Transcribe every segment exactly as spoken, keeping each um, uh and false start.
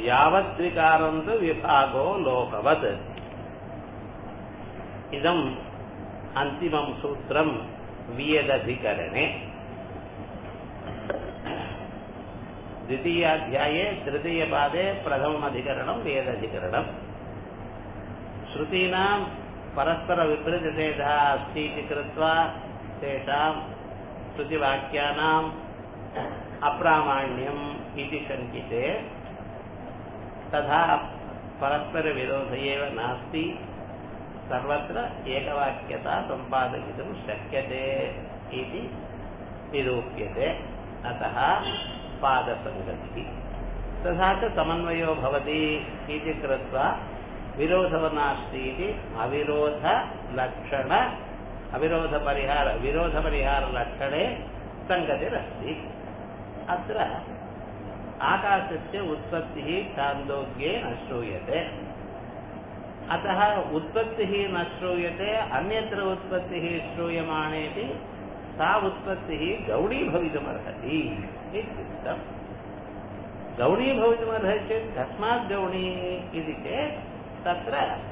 यावद्विकारं तु विभागो लोकवत्। इदम् अन्तिमं सूत्रं वियदधिकरणे। द्वितीयाध्याये तृतीयपादे प्रथममधिकरणं वेदधिकरणम्। श्रुतीनां परस्परविपरीतभेदः अस्ति इति कृत्वा तेषां श्रुतिवाक्यानाम् अप्रामाण्यम् इति शङ्किते, तथा परस्परविरोध एव नास्ति, सर्वत्र एकवाक्यता सम्पादयितुं शक्यते इति निरूप्यते। अतः पादसङ्गतिः तथा च समन्वयो भवति इति कृत्वा विरोधो नास्ति इति अविरोधलक्षण अविरोधपरिहार विरोधपरिहारलक्षणे सङ्गतिरस्ति। अत्र आकाशस्य उत्पत्तिः छान्दोग्ये न श्रूयते, अतः उत्पत्तिः न श्रूयते, अन्यत्र उत्पत्तिः श्रूयमाणेति सा उत्पत्तिः गौणी भवितुमर्हति इत्युक्तम्। गौणी भवितुमर्हति चेत् कस्मात् गौणी इति चेत् तत्र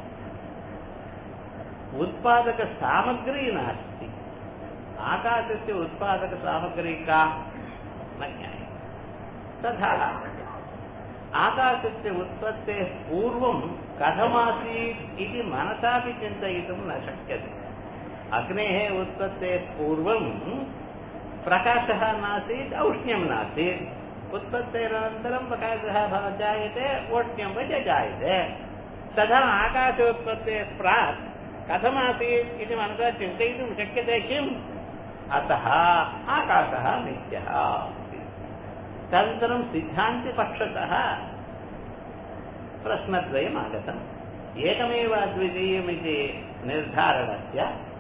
उत्पादकसामग्री नास्ति। आकाशस्य उत्पादकसामग्री का न ज्ञायते। तथा आकाशस्य उत्पत्तेः पूर्वं कथमासीत् इति मनसापि चिन्तयितुं न शक्यते। अग्नेः उत्पत्तेः पूर्वं प्रकाशः नासीत्, औष्ण्यं नासीत्। उत्पत्तेरनन्तरं प्रकाशः जायते, औष्ण्यं च जायते। तथा आकाशोत्पत्तेः प्राक् कथमासीत् इति मनसा चिन्तयितुं शक्यते किम्? अतः आकाशः नित्यः। तदनन्तरं सिद्धान्तिपक्षतः प्रश्नद्वयम् आगतम्। एकमेव अद्वितीयमिति निर्धारणस्य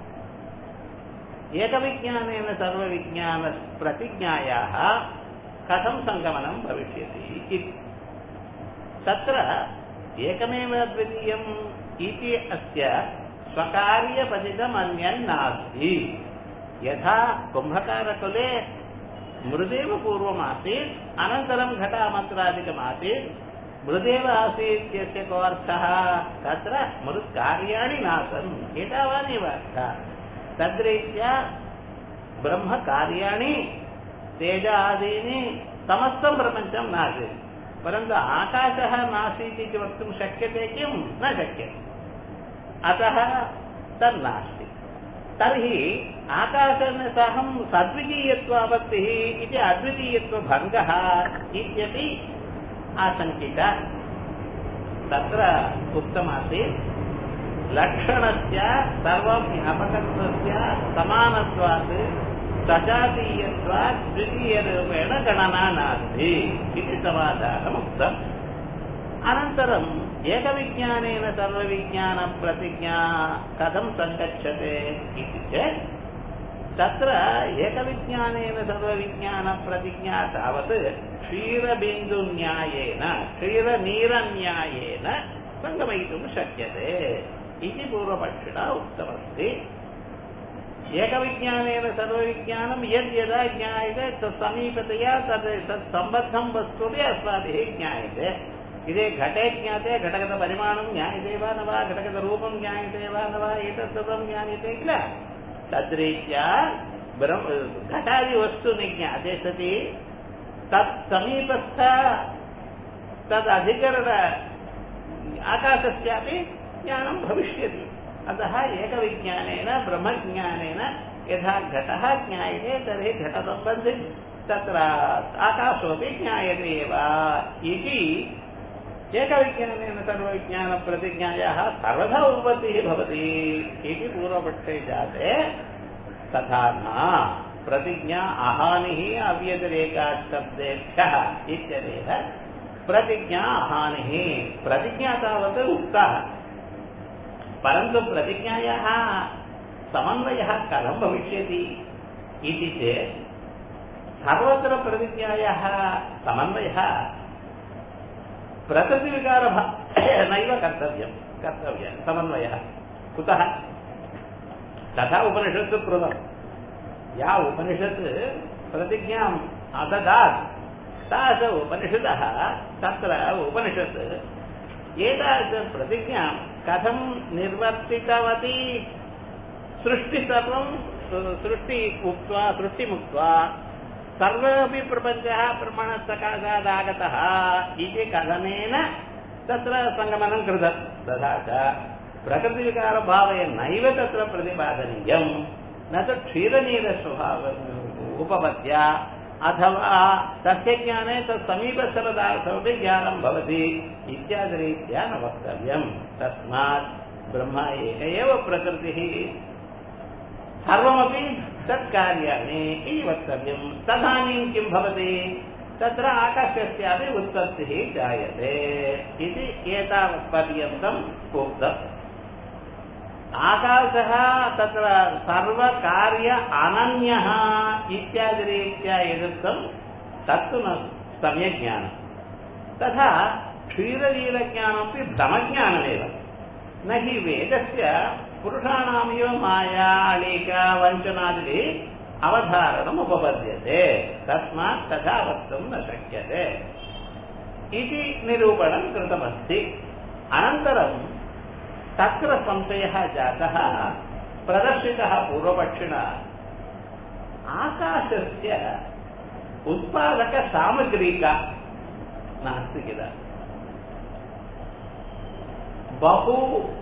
एकविज्ञानेन सर्वविज्ञानप्रतिज्ञायाः कथं सङ्गमनं भविष्यति इति। तत्र एकमेव अद्वितीयम् इति अस्य स्वकार्यपतितमन्यन्नास्ति। यथा कुम्भकारकुले मृदेव पूर्वमासीत्, अनन्तरं घटामन्त्रादिकमासीत्। मृदेव आसीत् यस्य को अर्थः? तत्र मृत्कार्याणि नासन्, एतावानेव अर्थः। तद्रीत्या ब्रह्मकार्याणि तेजादीनि समस्तं प्रपञ्चं नासीत्, परन्तु आकाशः नासीत् इति वक्तुं शक्यते किम्? न शक्यते। अतः तन्नास्ति। तर्हि आकाशेन सहं सद्वितीयत्वापत्तिः इति अद्वितीयत्वभङ्गः इत्यपि आशङ्किता। तत्र उक्तमासीत् लक्षणस्य सर्वव्यापकत्वस्य समानत्वात् सजातीयत्वात् द्वितीयरूपेण गणना नास्ति इति समाधानमुक्तम्। अनन्तरम् एकविज्ञानेन सर्वविज्ञानप्रतिज्ञा कथं सङ्गच्छते इति चेत् तत्र एकविज्ञानेन सर्वविज्ञानप्रतिज्ञा तावत् क्षीरबिन्दुन्यायेन क्षीरनीरन्यायेन सङ्गमयितुं शक्यते इति पूर्वपक्षिणा उक्तमस्ति। एकविज्ञानेन सर्वविज्ञानं यद् यदा ज्ञायते तत् समीपतया तद् तत्सम्बद्धं वस्तुपि अस्माभिः ज्ञायते। इदे घटे ज्ञाते, घटकतपरिमाणं ज्ञायते वा न वा, घटकतरूपं ज्ञायते वा न वा, एतत् सर्वं ज्ञायते किल। तद्रीत्या घटादिवस्तूनि ज्ञाते सति तत् समीपस्थ तदधिकरण आकाशस्यापि ज्ञानं भविष्यति। अतः एकविज्ञानेन ब्रह्मज्ञानेन यथा घटः ज्ञायते तर्हि घटसम्बन्धि तत्र आकाशोऽपि ज्ञायते एव इति एकविज्ञानेन सर्वविज्ञानप्रतिज्ञायाः सर्वथा उत्पत्तिः भवति इति पूर्वपक्षे जाते। तथा न प्रतिज्ञा अहानिः अव्यतिरेकात् शब्देभ्यः इत्यनेन प्रतिज्ञा अहानिः। प्रतिज्ञा तावत् उक्ता, परन्तु प्रतिज्ञायाः समन्वयः कथं भविष्यति इति चेत् सर्वत्र प्रतिज्ञायाः समन्वयः प्रकृतिविकारः नैव कर्तव्यं कर्तव्यः समन्वयः। कुतः? तथा उपनिषत्सु कृतं। या उपनिषत् प्रतिज्ञाम् अददात् तास उपनिषदः तत्र उपनिषत् एतादृश प्रतिज्ञां कथं निर्वर्तितवती सृष्टि सर्वं सृष्टि उक्त्वा सृष्टिमुक्त्वा सर्वमपि प्रपञ्चः ब्रह्मणसकाशादागतः इति कथनेन तत्र सङ्गमनं कृतं तथा च प्रकृतिविकारभावे नैव तत्र प्रतिपादनीयं न तु क्षीरनीरस्वभाव उपपद्या अथवा तस्य ज्ञाने तत् समीपस्थपदार्थमपि ज्ञानं भवति इत्यादिरीत्या न वक्तव्यं तस्मात् ब्रह्म एक एव प्रकृतिः सर्वमपि तत्कार्याणि इति वक्तव्यं तदानीं किं भवति तत्र आकाशस्यापि उत्पत्तिः जायते इति एतावत्पर्यन्तम् उक्तम् आकाशः तत्र सर्वकार्य अनन्यः इत्यादिरीत्या यदुक्तं तत्तु न सम्यक् ज्ञानं तथा क्षीरलीलज्ञानमपि भ्रमज्ञानमेव न हि वेदस्य पुरुषाणामिव माया अलीका वञ्चनादिभिः अवधारणम् उपपद्यते तस्मात् तथा वक्तुं न शक्यते इति निरूपणं कृतमस्ति अनन्तरं तत्र संशयः जातः प्रदर्शितः पूर्वपक्षिणा आकाशस्य उत्पादकसामग्री का नास्ति किल बहु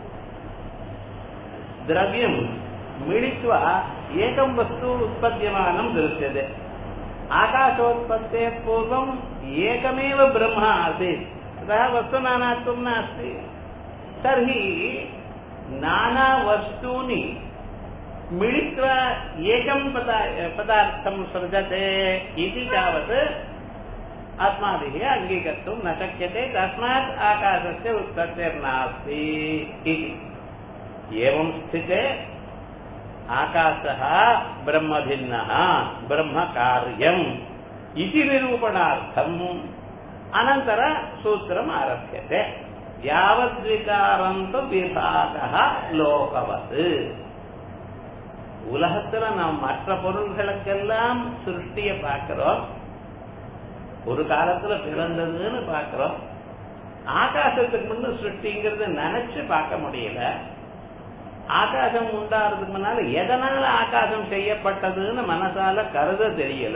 द्रव्यं मिलित्वा एकं वस्तु उत्पद्यमानं दृश्यते आकाशोत्पत्तेः पूर्वम् एकमेव ब्रह्म आसीत् अतः वस्तुनानात्वं नास्ति तर्हि नानावस्तूनि मिलित्वा एकं पदार्थं सृजते इति तावत् अस्माभिः अङ्गीकर्तुं न शक्यते तस्मात् आकाशस्य उत्पत्तिर्नास्ति इति एवं स्थिते आकाशः ब्रह्मभिन्नः ब्रह्मकार्यम् इति निरूपणार्थम् अनन्तर सूत्रम् आरभ्यते यावद्विकारन्तु विभागः लोकवत् உலகத்துல நாம் மற்ற பொருள்களுக்கெல்லாம் சிருஷ்டியை பார்க்கிறோம் ஒரு காலத்துல பிறந்ததுன்னு பார்க்கிறோம் ஆகாசத்துக்கு முன்ன சிருஷ்டிங்கிறது நினைச்சு பார்க்க முடியல ஆகாசம் உண்டாகிறதுக்கு முன்னால எதனால ஆகாசம் செய்யப்பட்டதுன்னு மனசால கருத தெரியல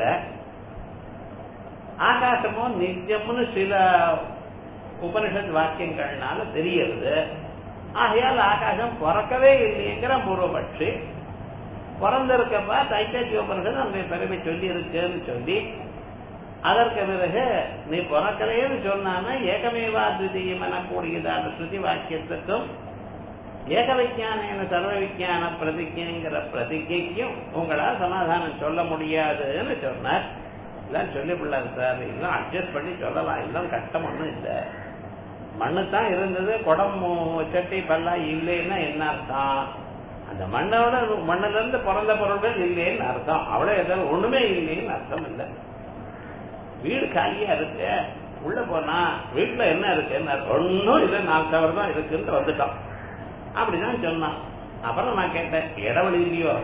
ஆகாசமோ நித்தியம்னு சில உபனிஷத் வாக்கியங்கள்னால தெரியுது ஆகையால் ஆகாசம் பிறக்கவே இல்லைங்கிற பூர்வபட்சி பிறந்திருக்கப்பா தைத்தரிய உபனிஷத் அந்த பெருமை சொல்லி இருக்குன்னு சொல்லி அதற்கு பிறகு நீ பிறக்கலைன்னு சொன்னான்னா ஏகமேவா துதியம் எனக்கூடியதான ஸ்ருதி வாக்கியத்துக்கும் ஏக விஞ்ஞான சர்வ விஞ்ஞான பிரதிஜைங்கிற பிரதிஜைக்கும் உங்களால் சமாதானம் சொல்ல முடியாதுன்னு சொன்னார் எல்லாம் சொல்லிவிடலாம் சார் எல்லாம் அட்ஜஸ்ட் பண்ணி சொல்லலாம் எல்லாம் கஷ்டம் ஒன்றும் இல்லை மண்ணு தான் இருந்தது குடம் சட்டி பல்லா இல்லைன்னா என்ன அர்த்தம் அந்த மண்ணோட மண்ணுல இருந்து பிறந்த பொருள்கள் இல்லைன்னு அர்த்தம் அவ்வளவு ஏதாவது ஒண்ணுமே இல்லைன்னு அர்த்தம் இல்லை வீடு காலியா இருக்கு உள்ள போனா வீட்டுல என்ன இருக்குன்னு ஒன்னும் இல்லை நாலு சவர் தான் இருக்குன்னு வந்துட்டோம் அப்படிதான் சொன்னான் அப்புறம் நான் கேட்டேன் இடவெளி இல்லையோ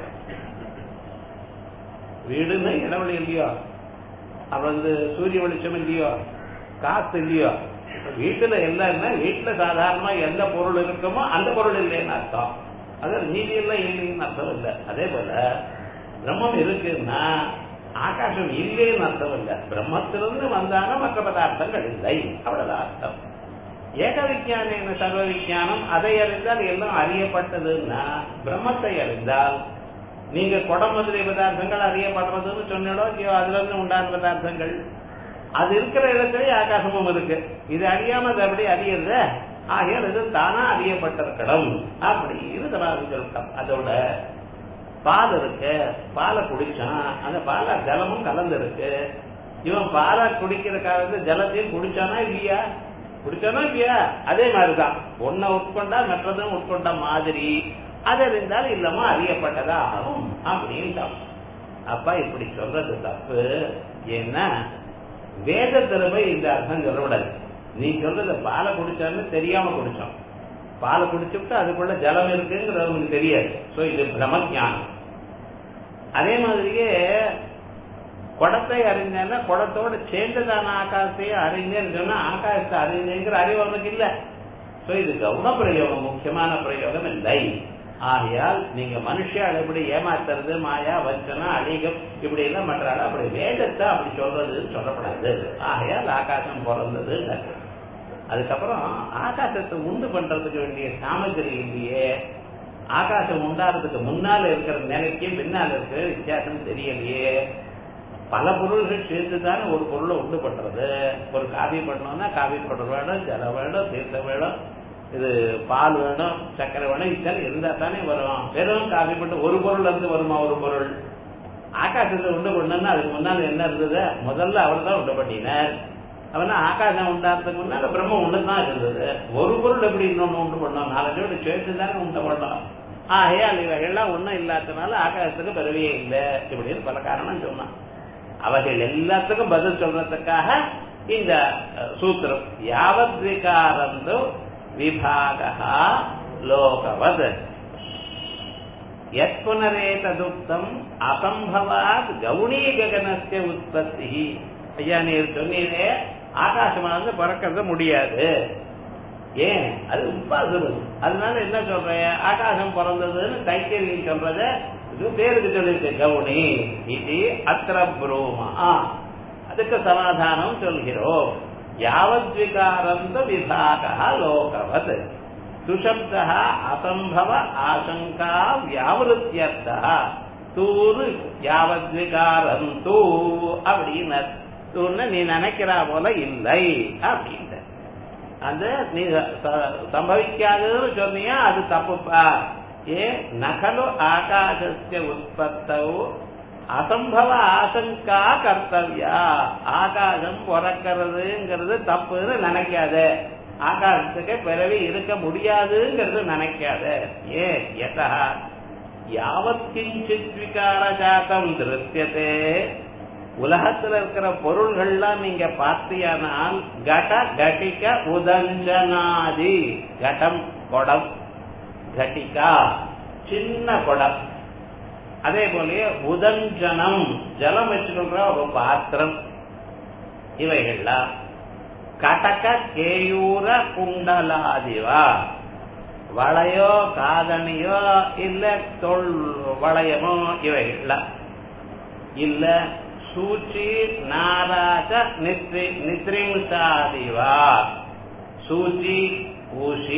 வீடுன்னு இடவெளி இல்லையோ அப்ப வந்து சூரிய வெளிச்சம் இல்லையோ காத்து இல்லையோ வீட்டுல இல்லைன்னா வீட்டுல சாதாரணமா எந்த பொருள் இருக்குமோ அந்த பொருள் இல்லைன்னு அர்த்தம் அதாவது நீதி எல்லாம் இல்லைன்னு அர்த்தம் இல்லை அதே போல பிரம்மம் இருக்குன்னா ஆகாசம் இல்லைன்னு அர்த்தம் இல்லை பிரம்மத்திலிருந்து வந்தாங்க மற்ற பதார்த்தங்கள் இல்லை அவ்வளவுதான் அர்த்தம் ஏக விஞ்ஞான சர்வ விஞ்ஞானம் அதை அறிந்தால் எல்லாம் அறியப்பட்டதுன்னா பிரம்மத்தை அறிந்தால் நீங்க குடம் முதலிய பதார்த்தங்கள் அறியப்படுறதுன்னு சொன்னோ அதுல இருந்து உண்டான பதார்த்தங்கள் அது இருக்கிற இடத்துல ஆகாசமும் இருக்கு இது அறியாம அது அப்படி அறியறது ஆகியால் இது தானா அறியப்பட்டிருக்கணும் அப்படின்னு சொல்லிட்டோம் அதோட பால் இருக்கு பாலை குடிச்சான் அந்த பாலை ஜலமும் கலந்து இருக்கு இவன் பாலை குடிக்கிற காலத்துல ஜலத்தையும் குடிச்சானா இல்லையா குடிச்சானா இல்லையா அதே மாதிரிதான் ஒன்ன உட்கொண்டா மற்றதும் உட்கொண்ட மாதிரி அது அறிந்தால் இல்லமா அறியப்பட்டதா ஆகும் அப்படின்ட்டான் அப்பா இப்படி சொல்றது தப்பு ஏன்னா வேதத்துல போய் இந்த அர்த்தம் சொல்லக்கூடாது நீ சொல்றது பாலை குடிச்சான்னு தெரியாம குடிச்சோம் பாலை குடிச்சுட்டு அதுக்குள்ள ஜலம் இருக்குங்கிறது அவங்களுக்கு தெரியாது சோ இது பிரம்ம ஞானம் அதே மாதிரியே குடத்தை அறிஞ்சேன்னா குடத்தோட சேர்ந்துதான ஆகாசத்தையே அறிஞ்சேன்னு சொன்னா ஆகாசத்தை அறிஞ்சேங்கிற அறிவு அவனுக்கு இல்ல. சோ இது கவுன பிரயோகம், முக்கியமான பிரயோகம் இல்லை. ஆகையால் நீங்க மனுஷால் எப்படி ஏமாத்துறது, மாயா வச்சனா அழிகம் இப்படி எல்லாம் பண்றாள், அப்படி வேதத்தை அப்படி சொல்றதுன்னு சொல்லப்படாது. ஆகையால் ஆகாசம் பிறந்தது. அதுக்கப்புறம் ஆகாசத்தை உண்டு பண்றதுக்கு வேண்டிய சாமகிரி இல்லையே, ஆகாசம் உண்டாறதுக்கு முன்னால இருக்கிற நிலைக்கு பின்னால் இருக்கிற வித்தியாசம் தெரியலையே. பல பொருள்கள் சேர்த்துதானே ஒரு பொருளை உண்டு பண்றது. ஒரு காபி பண்ணோம்னா காபி பவுடர் வேணும், ஜலம் வேணும், தீர்த்தம் வேணும், இது பால் வேணும், சர்க்கரை வேணும், இதெல்லாம் இருந்தா தானே வரும். வெறும் காபி பண்ண ஒரு பொருள் இருந்து வருமா ஒரு பொருள்? ஆகாசத்தை உண்டு பண்ணா அதுக்கு முன்னால என்ன இருந்தது? முதல்ல அவர் தான் உண்டு பண்ணினார். அவனா ஆகாசம் உண்டாறதுக்கு முன்னால பிரம்மம் ஒண்ணுதான் இருந்தது. ஒரு பொருள் எப்படி இன்னொன்னு உண்டு பண்ணோம்? நாலஞ்சோட சேர்த்து தானே உண்டு பண்ணோம். ஆகையால் இவைகள்லாம் ஒன்னும் இல்லாததுனால ஆகாசத்துக்கு பிறவியே இல்லை இப்படின்னு பல காரணம் சொன்னான். அவைகள் எல்லாத்துக்கும் பதில் சொல்றதுக்காக இந்த சூத்திரம் யாவத் விகாரந்தோ விபாகா லோகவத் யத் புனரேததுக்தம் அசம்பவாத் கவுனீ ககனஸ்ய உற்பத்தி. ஐயா நீர் சொன்னீரே ஆகாசமானது பறக்கிறது முடியாது, ஏன்? அது இம்பாசிபிள். அதனால என்ன சொல்றேன், ஆகாசம் பிறந்ததுன்னு தைத்தியர்கள் சொல்றத இது பேருக்கு சொல்லிருக்கு கவுனி இது அத்திர புரோமா. அதுக்கு சமாதானம் சொல்கிறோம். யாவத் விகாரந்த விபாகா லோகவத் சுஷப்தா அசம்பவ ஆசங்கா வியாவிருத்தியர்த்தா தூரு யாவத் விகாரம் தூ அப்படின்னு தூன்னு நீ நினைக்கிறா போல இல்லை அப்படின்ற அந்த நீ சம்பவிக்காதுன்னு சொன்னியா அது தப்புப்பா. ஏ நகலு ஆகாசஸ்ய உற்பத்தோ அசம்பவ ஆசங்கா கர்த்தவியா. ஆகாசம் பிறக்கிறதுங்கிறது தப்புன்னு நினைக்காத, ஆகாசத்துக்கு பிறவி இருக்க முடியாதுங்கிறது நினைக்காத. ஏ யதா யாவத் கிஞ்சித் விகார ஜாதம் திருஷ்யதே. உலகத்துல இருக்கிற பொருள்கள்லாம் நீங்க பார்த்தியானால் கட கட்டிக உதஞ்சனாதி. கடம் குடம், கட்டிகா சின்ன குடம், அதே போல உதஞ்சனம் ஜலம் வச்சுக்கிற ஒரு பாத்திரம், இவைகள்லாம் கடக கேயூர குண்டலாதிவா. வளையோ காதணியோ இல்ல தொல் வளையமோ இவைகள்லாம் இல்ல சூச்சி நாராஜ நித்ரி நித்ரிம்சாதிவா. சூச்சி ஊசி,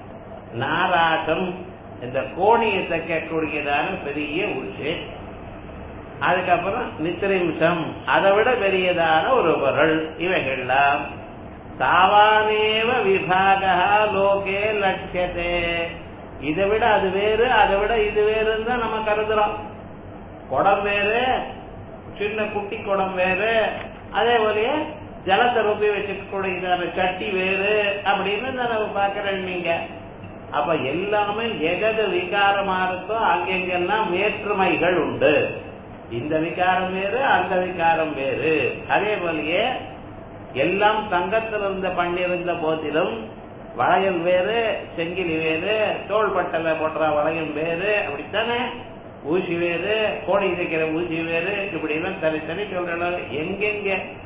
நாராஜம் இந்த கோணியை தைக்கக்கூடியதான பெரிய ஊசி, அதுக்கப்புறம் நித்ரிம்சம் அதை விட பெரியதான ஒரு பொருள். இவைகள்லாம் தாவானேவ விபாகா லோகே லட்சியதே. இதை விட அது வேறு, அதை விட இது வேறுன்னு தான் நம்ம கருதுறோம். குடம் வேறு, சின்ன குட்டி குடம் வேறு, அதே போலயே ஜலத்தை ரொப்பி வச்சுக்கூடியதான சட்டி வேறு அப்படின்னு நான் பாக்குறேன். நீங்க அப்ப எல்லாமே எகது விகாரமா இருக்கோ அங்கெங்கெல்லாம் வேற்றுமைகள் உண்டு. இந்த விகாரம் வேறு, அந்த விகாரம் வேறு. அதே போலயே எல்லாம் தங்கத்திலிருந்த பண்ணிருந்த போதிலும் வளையல் வேறு, செங்கிலி வேறு, தோள் பட்டல போடுற வளையம் வேறு, அப்படித்தானே? ஊசி வேறு, கோடி தைக்கிற ஊசி வேறு, இப்படி எல்லாம் தனித்தனி சொல்ற எங்கெங்க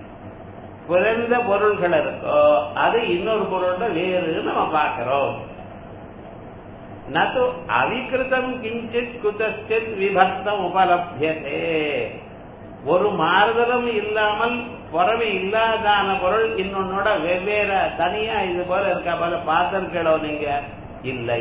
பிறந்த பொருள்கள் இருக்கோ அது இன்னொரு பொருளோட வேறு நம்ம பார்க்கிறோம். நது அவிகிருதம் கிஞ்சித் குதச்சித் விபக்தம் உபலப்யதே. ஒரு மாறுதலும் இல்லாமல் பொறமை இல்லாதான பொருள் இன்னொன்னோட வெவ்வேறு தனியா இது போல இருக்கா போல பார்த்திருக்கோ நீங்க? இல்லை.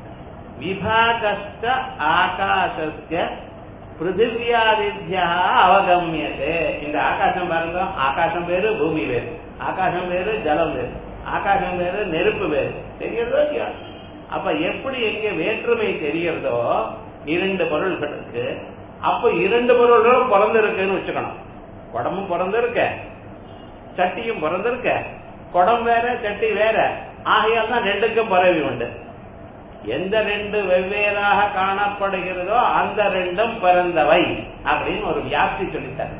விபாகஸ்த ஆகாசஸ்ய பிருத்திவியாதித்யா அவகமியதே. இந்த ஆகாசம் பாருங்க, ஆகாசம் வேறு, பூமி வேறு, ஆகாசம் வேறு, ஜலம் வேறு, ஆகாசம் வேறு, நெருப்பு வேறு. தெரியறதோ இல்லையா? அப்ப எப்படி எங்க வேற்றுமை தெரியறதோ இரண்டு பொருள்களுக்கு, அப்ப இரண்டு பொருள்களும் பிறந்திருக்குன்னு வச்சுக்கணும். குடமும் பிறந்திருக்க, சட்டியும் பிறந்திருக்க. குடம் வேற, சட்டி வேற. ஆகையால் தான் ரெண்டுக்கும் பரவி உண்டு. எந்த ரெண்டு வெவ்வேறாக காணப்படுகிறதோ அந்த ரெண்டும் பிறந்தவை அப்படின்னு ஒரு வியாப்தி சொல்லிட்டார்.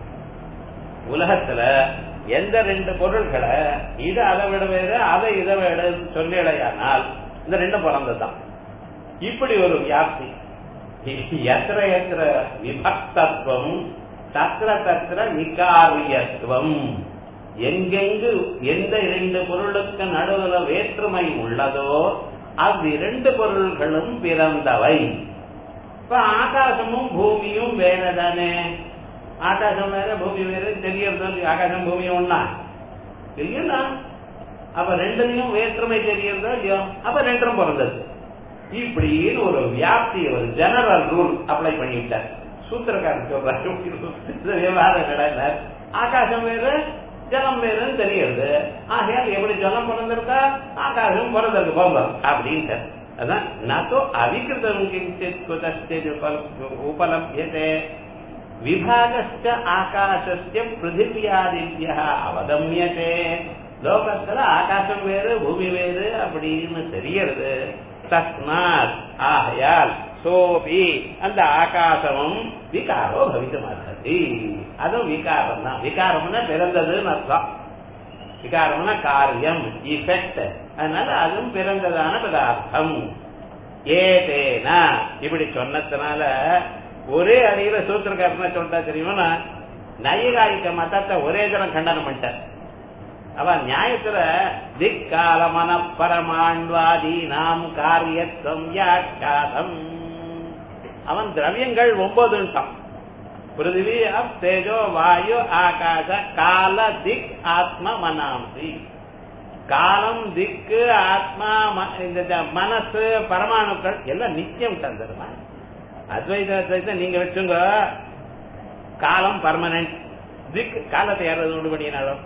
உலகத்துல எந்த ரெண்டு பொருள்களை இது அதை விட வேறு, அதை இதை விட சொல்லிடையானால் இந்த ரெண்டும் பிறந்ததுதான். இப்படி ஒரு வியாப்தி. எத்திர எத்திர விபக்தத்துவம் தத்திர தத்திர விகாரியத்துவம், எங்கெங்கு எந்த இரண்டு பொருளுக்கு நடுவில் வேற்றுமை உள்ளதோ அவ்விரண்டு பொருள்களும் பிறந்தவை. இப்ப ஆகாசமும் பூமியும் வேறதானே, ஆகாசம் வேற பூமி வேற தெரியறது. ஆகாசம் பூமியும் ஒண்ணா இல்லையா? அப்ப ரெண்டுலையும் வேற்றுமை தெரியறதோ இல்லையோ, அப்ப ரெண்டும் பிறந்தது. இப்படின்னு ஒரு வியாப்தி, ஒரு ஜெனரல் ரூல் அப்ளை பண்ணிவிட்டார் சூத்திரக்காரர் சொல்றாரு. விவகாரம் நடந்தார், ஆகாசம் வேறு ஜலம் வேறுன்னு தெரியுது. ஆகையால் எப்படி ஜலம் பிறந்திருக்கா ஆகாசம் பிறந்திருக்கு போங்க அப்படின்ட்டு. அதான் நோ அவிகிருதம் உபலபியதே விபாகஸ்ட ஆகாசஸ்ய பிருத்திவியாதித்யா அவகம்யதே. லோகத்துல ஆகாசம் வேறு பூமி வேறு அப்படின்னு தெரியறது. தஸ்மாத் ஆகையால் சோபி அந்த ஆகாசமும் விகாரோ பவிதமாதி, அதுவும் விகாரம் தான். விகாரம்னா பிறந்ததுன்னு அர்த்தம். விகாரம்னா காரியம், இஃபெக்ட். அதனால அதுவும் பிறந்ததான பதார்த்தம். ஏதேனா இப்படி சொன்னதுனால ஒரே அடியில சூத்திரக்காரன சொல்லிட்டா தெரியுமா, நைகாயிக மதத்தை ஒரே தரம் கண்டனம் பண்ணிட்டார். அவன் நியாயத்துல திக்கால மன பரமாண்வாதி நாம் காரியத்துவம் வியாக்கியாதம். அவன் திரவியங்கள் ஒன்பதுட்டான். பிருத்திவி அப் தேஜோ வாயு ஆகாச கால திக் ஆத்ம மனாம்சி. காலம் திக்கு ஆத்மா இந்த மனசு பரமாணுக்கள் எல்லாம் நிச்சயம் தந்துருமா. அத்வைத அத்வைத நீங்க வச்சுங்க, காலம் பர்மனன்ட், திக் காலத்தை யாராவது உண்டு பண்ணினாலும்,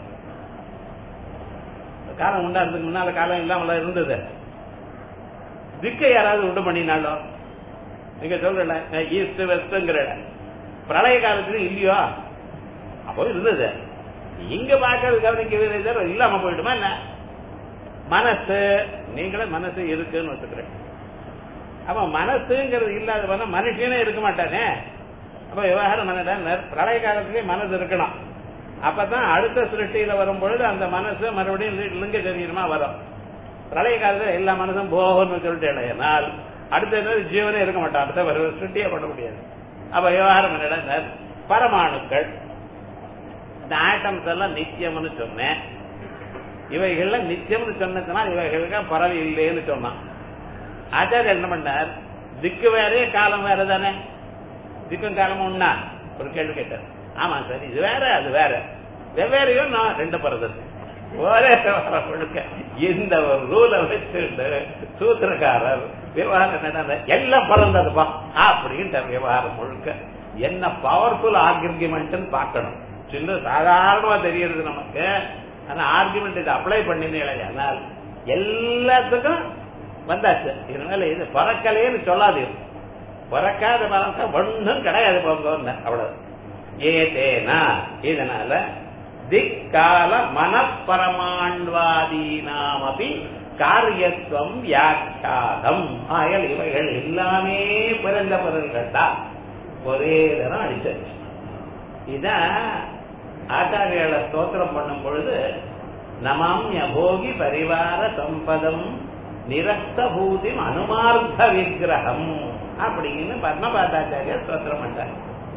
காலம் உண்டாறதுக்கு முன்னால காலம் இல்லாமல இருந்தது, திக்கை யாராவது உண்டு பண்ணினாலும் நீங்க சொல்ற ஈஸ்ட் வெஸ்ட்ங்கிற பிரளய காலத்துல இல்லையோ, அப்போ இருந்தது. இங்க பாக்கிறது கவனிக்க இல்லாம போயிடுமா என்ன? மனசு, நீங்களே மனசு இருக்குன்னு வச்சுக்கிறேன். அப்ப மனசுங்கிறது இல்லாத மனுஷனே இருக்க மாட்டானே. அப்ப விவகாரம் என்ன, பிரளய காலத்திலேயே மனசு இருக்கணும். அப்பதான் அடுத்த சிருஷ்டியில வரும் பொழுது அந்த மனசு மறுபடியும் லிங்க சரீரமா வரும். பிரளய காலத்துல எல்லா மனசும் போகணும்னு சொல்லிட்டு அடுத்த ஜீவனே இருக்க மாட்டான், அடுத்த சிருஷ்டியே பண்ண முடியாது. அப்ப விவகாரம் என்ன, பரமாணுக்கள் இந்த ஆட்டம்ஸ் எல்லாம் நித்தியம்னு சொன்னேன். இவைகள்லாம் நித்தியம்னு சொன்னதுன்னா இவைகளுக்கு பரவி இல்லைன்னு சொன்னான். ஆச்சாரியர் என்ன பண்ணார், திக்கு வேறே காலம் வேற தானே, திக்கும் காலமும் ஒண்ணா ஒரு கேள்வி கேட்டார். ஆமா சார், இது வேற அது வேற, வெவ்வேறையும் நான் ரெண்டு பிறந்தது ஒரே முழுக்க. இந்த ஒரு ரூலை வச்சு சூத்திரக்காரர் விவகாரம் எல்லாம் பிறந்ததுப்பா அப்படின்ட்டு விவகாரம் முழுக்க. என்ன பவர்ஃபுல் ஆர்குமெண்ட் பார்க்கணும். சின்ன சாதாரணமா தெரியுது நமக்கு, ஆனா ஆர்குமெண்ட் இதை அப்ளை பண்ணினால் எல்லாத்துக்கும் வந்தாச்சு. இதனால இது பறக்கலேன்னு சொல்லாது, பறக்காத பறக்க ஒன்றும் கிடையாது போங்க அவ்வளவு. ஏதேனா இதனால திக்கால மனப்பரமாண்வாதீனாமபி காரியத்துவம் வியாக்கியாதம். ஆயல் இவைகள் எல்லாமே பிறந்த பொருள்கள் தான், ஒரே தரம் அடிச்சாச்சு. இத ஆச்சாரியால ஸ்தோத்திரம் பண்ணும் பொழுது நமாம்ய போகி பரிவார சம்பதம் நிரஸ்தபூதி அனுமார்த்த விக்கிரகம் அப்படின்னு பத்மபாதாச்சாரிய ஸ்தோத்திரம் பண்ணார்.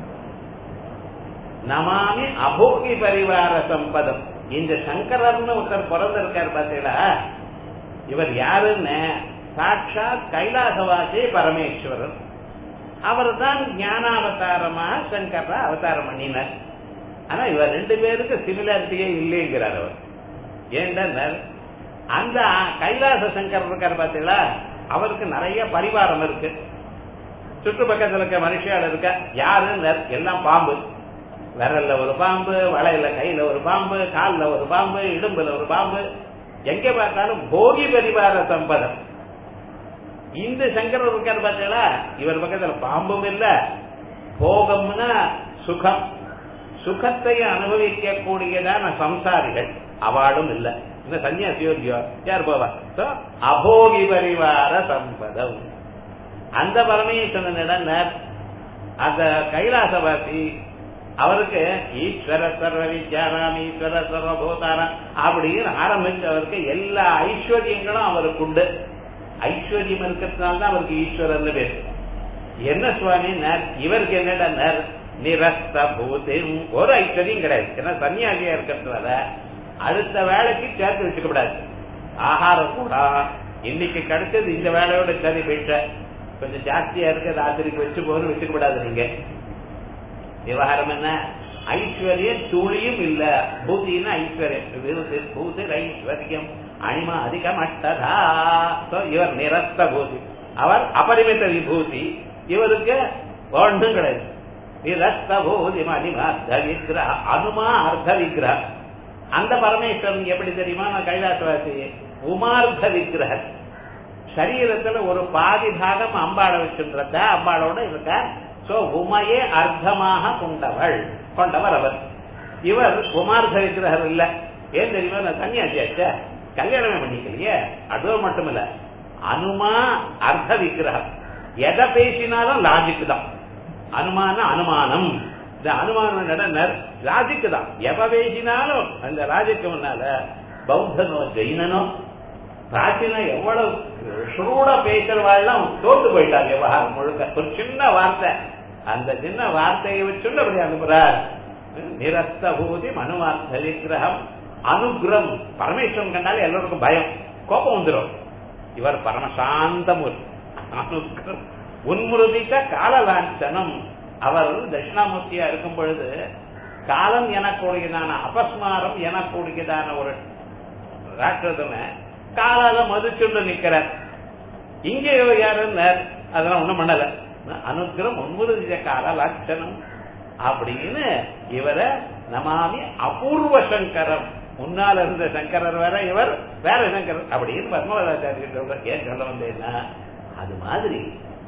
நமாமி அபோகி பரிவார சம்பதம். இந்த சங்கரர்னு ஒருத்தர் பிறந்திருக்கார் பார்த்தீங்களா, இவர் யாருன்னு சாட்சாத் கைலாசவாசி பரமேஸ்வரர். அவர் தான் ஞானாவதாரமா சங்கர அவதாரம் பண்ணினார். ஆனா இவர் ரெண்டு பேருக்கு சிமிலாரிட்டியே இல்லைங்கிறார் அவர். ஏன்னா அந்த கைலாச சங்கர் இருக்கார் பார்த்தீங்களா, அவருக்கு நிறைய பரிவாரம் இருக்கு. சுற்றுப்பக்கத்தில் இருக்க மனுஷியால் இருக்க யாருன்னு எல்லாம் பாம்பு, விரல்ல ஒரு பாம்பு, வளையல கையில ஒரு பாம்பு, கால்ல ஒரு பாம்பு, இடும்புல ஒரு பாம்பு, எங்க பார்த்தாலும் போகி பரிவார சம்பதம். இந்த சங்கரர் இருக்காரு பார்த்தீங்களா, இவர் பக்கத்துல பாம்பும் இல்ல, போகம்னா சுகம், சுகத்தை அனுபவிக்க கூடியதான சம்சாரிகள் அவளும் இல்ல. இந்த சன்னியாசியோகியோ யார் போவா? அபோகி பரிவார சம்பதம். அந்த பரமேஸ்வரனிடம் அந்த கைலாசவாசி அவருக்கு ஈஸ்வர சர்வ வித்யாராம் ஈஸ்வர சர்வபூதாராம் அப்படின்னு ஆரம்பிச்சவருக்கு எல்லா ஐஸ்வர்யங்களும் அவருக்கு உண்டு. ஐஸ்வர்யம் இருக்கிறதுனால்தான் அவருக்கு ஈஸ்வரன் பேரு. என்ன சுவாமி இவருக்கு என்னடா நிரஸ்த பூதி, ஒரு ஐஸ்வர்யம் கிடையாது. ஏன்னா சன்னியாசியா இருக்கிறதுனால அடுத்த வேலைக்கு சேர்த்து வச்சுக்க கூடாது. ஆகாரம் கூட இன்னைக்கு கிடைச்சது இந்த வேலையோட சரி போயிட்ட, கொஞ்சம் ஜாஸ்தியா இருக்க ராத்திரிக்கு வச்சு போகணும் வச்சுக்க கூடாது. நீங்க விவகாரம் என்ன, ஐஸ்வர்யம் துளியும் இல்ல. பூத்தின்னா ஐஸ்வர்யம், பூதி ஐஸ்வர்யம் அனிமா அதிகம் அட்டதா. இவர் நிரஸ்த பூதி, அவர் அபரிமித விபூதி, இவருக்கு ஒன்றும் கிடையாது. நிரஸ்த பூதி அனிமா அர்த்த விக்கிரக, அனுமா அர்த்த விக்கிரக. அந்த பரமேஸ்வரன் எப்படி தெரியுமா, நான் கைலாசவாசி உமார்த்த விக்கிரக. சரீரத்துல ஒரு பாதி பாகம் அம்பாளை வச்சுன்றத, அம்பாளோட இருக்க. சோ உமையே அர்த்தமாக கொண்டவள் கொண்டவர் அவர். இவர் உமார்த்த விக்கிரகர் இல்ல. ஏன் தெரியுமா, நான் சன்னியாசியாச்ச, கல்யாணமே பண்ணிக்கலையே. அதுவும் மட்டும் இல்ல, அனுமா அர்த்த விக்கிரகம். எதை பேசினாலும் லாஜிக்கு தான். அனுமான அனுமானம், இந்த அனுமானம் லாஜிக்கு தான். எவ பேசினாலும் அந்த லாஜிக்கு முன்னால பௌத்தனோ ஜெயினனோ பிராச்சீனா எவ்வளவு சூட பேசுறவாள்லாம் தோத்து போயிட்டாங்க. விவகாரம் முழுக்க ஒரு சின்ன வார்த்தை, அந்த சின்ன வார்த்தையை வச்சுள்ள அப்படி அனுப்புறார். நிரஸ்த பூதி மனுவார்த்த விக்கிரகம் அனுகிரம். பரமேஸ்வரன் கண்டாலே எல்லோருக்கும் பயம், கோபம் வந்துடும். இவர் பரமசாந்தமூர்த்தி. அனுகிரம் உன்முருதிக்க கால லாஞ்சனம். அவர் தட்சிணாமூர்த்தியா இருக்கும் பொழுது காலம் எனக்கூடியதான அபஸ்மாரம் எனக்கூடியதான ஒரு ராட்சதனை காலால மதிச்சுண்டு நிக்கிறார். இங்கே யாருன்னு அதெல்லாம் ஒண்ணும் பண்ணல. அனுகிரம் உன்முருதிக்க கால லாஞ்சனம் அப்படின்னு இவரை நமாமி அபூர்வ சங்கரம். முன்னால இருந்த சங்கரர் வேற, இவர் வேற சங்கரர் அப்படின்னு பத்மவதாச்சாரிய சொல்ற. ஏன் சொல்ல வந்தேன்னா, அது மாதிரி